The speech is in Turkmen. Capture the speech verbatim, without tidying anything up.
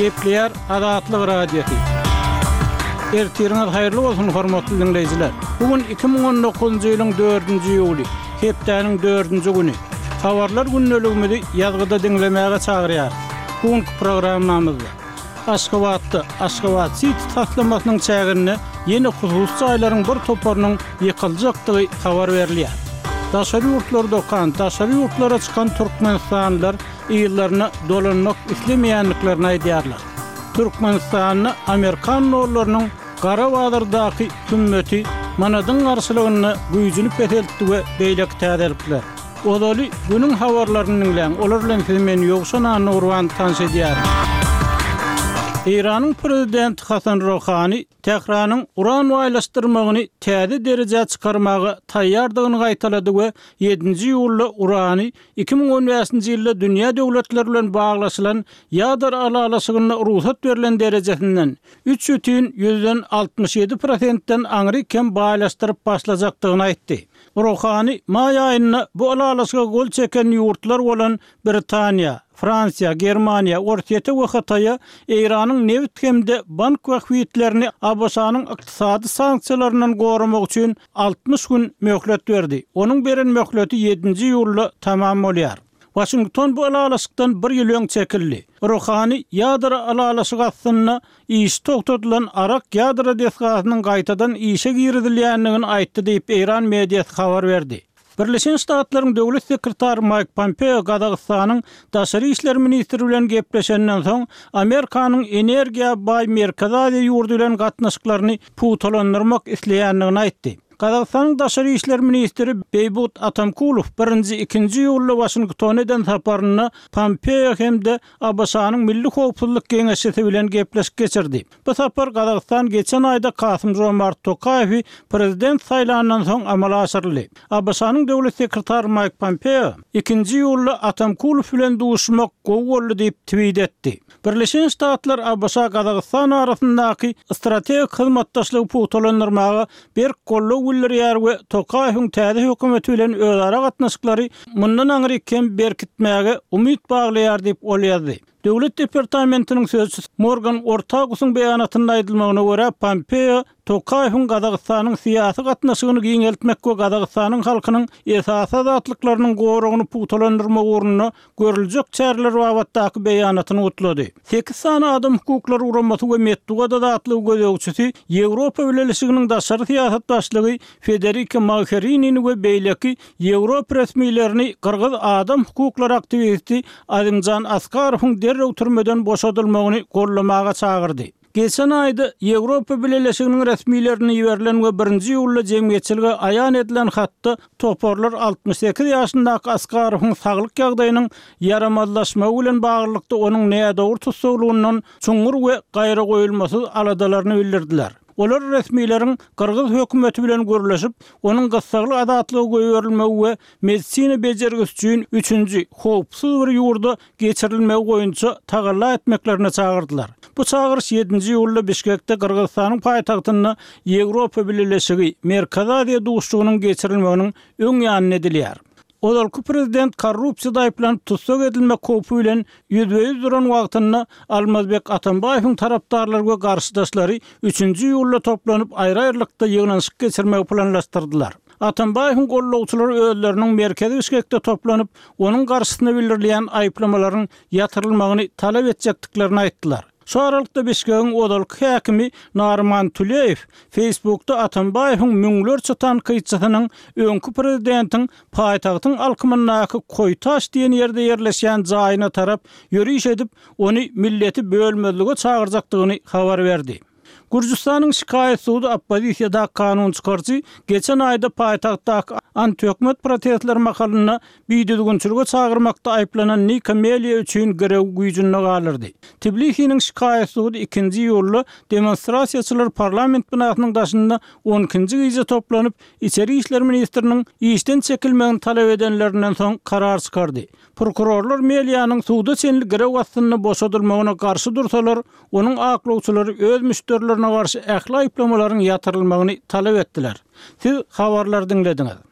Gepleyer Adatlyk radiosu. Ertiriňiz haýyrly bolsun hormatly dinleýijiler. Bugun iki ming on dokuzunjy ýylyň dördünji ýuly, hepdeniň dördünji güni. Habarlar günneligimizi ýazgyda dinlemäge çagyrýar. Bugünkü programmamyzda Aşgabatda Aşgabat sit taslamasynyň çägini ýene hususy aýlaryň bir toparynyň ýykyljakdygy habar berilýär. Daşary ýurtlarda okan, daşary ýurtlara çykan türkmenistanlylar ýyllaryna dolanmak islemeýänliklerini aýdýarlar. Türkmenistanyny Amerikan orlarynyň Garabadyrdaky hükümeti manadyň garşylygyny güýjünüp beteltdige beýlek täzelikler. Olaly günüň habarlaryny dinleň, olar bilen filmen ýogşan urwan tanış edýär. İran'ın prezidenti Hasan Rouhani Tehranyň uran waýlaşdyrmagyny täze derejä çykarmagy taýýardygyny gaýtalady we ýedinji ýuly urany iki ming on beşinji ýylda dünýä döwletleri bilen baglaşylan ýadar alalasıgyna ruhsat berilen derejesinden üç butun yüzden altmış ýedi prosentden aňry kem baýlaşdyryp başlajakdygyny aýtdy. Rouhani may aýyna bu alalasıga gol çeken ýurtlar bolan Britaniýa, Fransiýa, Germaniýa, Ortaýa we Hataýa İranyň neft hemde bank we hüýetlerini A B S-nyň ykdysady sanksiýalarynyň goramak üçin altmış gün möhlet berdi. Onuň beren möhleti ýedinji ýylda tamam bolýar. Washington bu alalasykdan bir ýyl öň çekildi. Rouhani ýadara alalasy gatsyna iş togtadylan Arak ýadara desgatynyň gaýtadan işe girdilýändigini aýtdy diýip İran mediýasy habar berdi. Birleşen Ştatlaryň döwlet sekretary Mike Pompeo Gazagystanyň daşary işler ministri bilen gepleşenden soň Amerikanyň energiýa baý Merkez Aziýa ýurdu bilen gatnaşyklaryny puwtalandyrmak isleýändigini aýtdy. Gazagystanyň daşary işler ministri Beýbut Atamkulow birinji ikinji ýylda Washingtondan saparyny Pompeo hemde A B S-nyň Milli Howpsuzlyk Geňeşi bilen gepleşip geçirdi. Bu sapar Gazagistan geçen aýda Kasym-Jomart Tokaýew prezident saýlanyndan soň amala aşyryldy. A B S-nyň döwlet sekretary Mike Pompeo ikinji ýylda Atamkulow bilen duşmak gowy boldy diýip tweet etdi. Birleşen Ştatlar A B S Gazagistan arasyndaky strategik hyzmatdaşlygy puwtalandyrmagy bir gollu ýer we Tokaýewiň täze hökümeti bilen özara gatnaşyklary mundan aňry kem berkitmäge umyt baglaýar diýip olýardy. Döwlet departamentiniň sözçüsü Morgan Ortagusyň beýanatynda aýdylmagyna görä Pompeo Tokaýewiň Gazagystanyň syýasy gatnaşygyny giňeltmek we Gazagystanyň halkynyň esasy azatlyklarynyň goragyny puwtalandyrmak ugruna görüljek çäreler babatdaky beýanatyny utlady. sekiz sany adam hukuklary uramasy we Medwada azatlygy gözegçisi Ýewropa Birleşiginiň daşary syýasat başlygy Federica Mogherini we beýleki Ýewropa resmiýlerini Kyrgyz adam hukuklary aktivisti Azimjan Askarowyň derrew türmeden boşadylmagyny gollamaga çagyrdy. Geçen aýda Ýewropa Birleşiginiň resmiýlerini ýiberilen we birinji ýylda jemgyýetçilige aýan edilen hatda toparlar altmış sekiz ýaşyndaky Askarowyň saglyk ýagdaýynyň yaramazlaşmagy bilen baglykda onuň näme dowr tutsaglygyndan çuňur we gaýra goýulmasy aladalaryny bildirdiler. Olar resmiýleriň Kyrgyz hökümeti bilen görleşip, onuň gassagly azatlygy goýurilmegi we medisina bejergisi üçin üçünji howpsuz bir ýurda geçirilmegi goýunça tagalla etmeklerine çagyrdylar. Bu çagyrış ýedinji ýylda Bişkekde Kyrgyzstanyň paýtagtyna Ýewropa Birleşigi Merkez Aziýa duşdugynyň geçirilmeginiň öň ýanyny edilýär. Odalky prezident korrupsiýada aýplanyp tutsak edilmek köpü bilen yüzde yüz duran wagtyna Almazbek Atambaýewiň tarapdarlary we garşydaşlary üçünji ýylda toplanyp aýry-aýrylykda ýygnaşyk geçirmek planlaşdyrdylar. Atambaýewiň gollawçylary özleriniň merkezi Bişkekde toplanyp onuň garşysyna bildirilýän aýplamalaryň ýatyrylmagyny talap etjekdiklerini aýtdylar. Şu aralykda Bişkekiň odalky häkimi Narman Tüleýew Facebookda Atambaýewiň müňlerçe tanqyçysynyň öňkü prezidentiň paýtagtyň alkymyndaky Koýtaş diýen ýerde ýerleşýän jaýyna tarap ýörüş edip ony milleti bölmezlige çagyrjakdygyny habar berdi. Gürjistanyň şikaýet sudy oppozisiýada kanun çykarçy geçen aýda paýtagtdaky anti-hökümet protestler makalyna biýdüdügünçülüge çagyrmakda aýplanan Nika Meliýa üçin görew güýjünde galyrdy. Tbilisiň şikaýet sudy ikinji ýylda demonstrasiýaçylar parlament binasynyň daşynda on ikinji gyýja toplanyp içeri işler ministriniň işden çekilmegini talap edenlerinden soň karar çykardy. Prokurorlar Meliýanyň suda çenli görew gatsyny boşadylmagyna garşy dursalar, onuň aklawçylary öz müşterilerine garşy ähli aýplamalaryň ýatyrylmagyny talap etdiler. Siz habarlar dinlediňiz.